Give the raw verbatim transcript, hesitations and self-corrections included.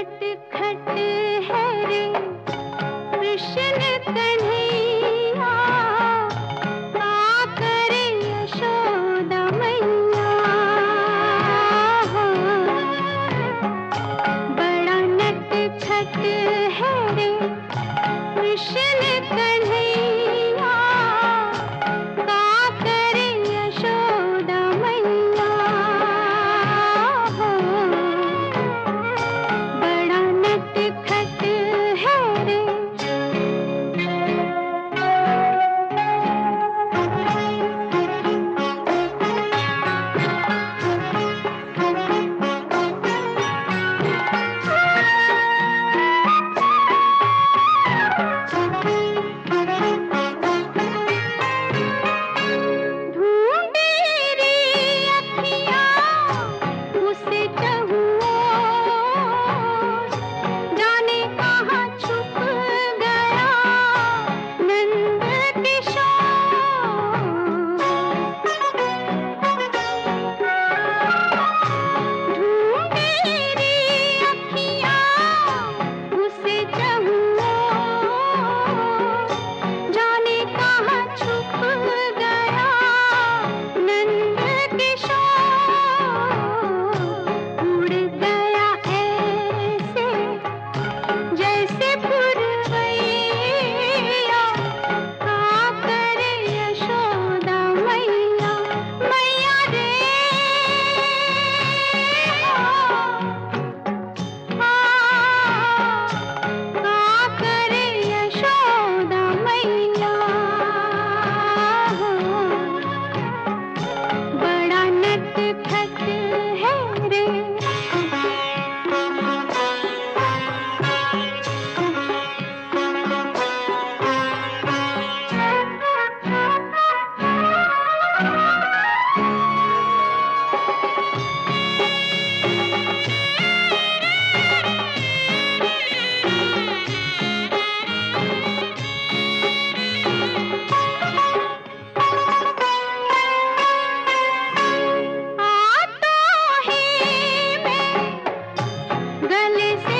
नटखट है रे कृष्ण कन्हैया, का करे यशोदा मैया। बड़ा नटखट है रे कृष्ण कन्हैया, का करे यशोदा मैया। बड़ा नटखट है रे। ढूंढे रे अखियाँ उसे चहुओर, जाने कहाँ छुप गया नंद किशोर। ढूंढे रे अखियाँ उसे चहुओर, जाने कहाँ छुप गया नंद किशोर। उड़ गया ऐसे जैसे पुरवैया, का करे यशोदा मैया। मैया रे का करे यशोदा मैया। बड़ा नटखट है रे। आता है मैं गले से